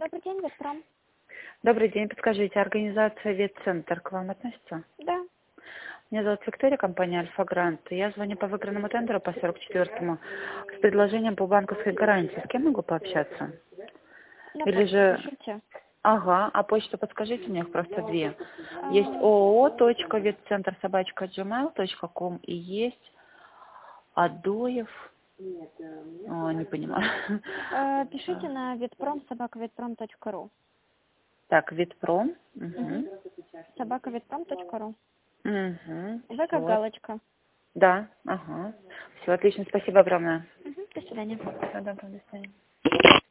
Добрый день, Ветпром. Добрый день, подскажите, организация Ветцентр к вам относится? Да. Меня зовут Виктория, компания Альфа-Грант. Я звоню по выигранному тендеру по 44-му с предложением по банковской гарантии. С кем могу пообщаться? На Или почту же... пишите. Ага, а почту подскажите, у меня их просто две. Есть ooo.ветцентр@gmail.com и есть Адоев... не понимаю. Пишите на vetprom@vetprom.ru. Так, Ветпром. Угу. @vetprom.ru. Угу. В как Все. галочка. Да, ага. Все, отлично, спасибо огромное. До свидания. Всего доброго, до свидания.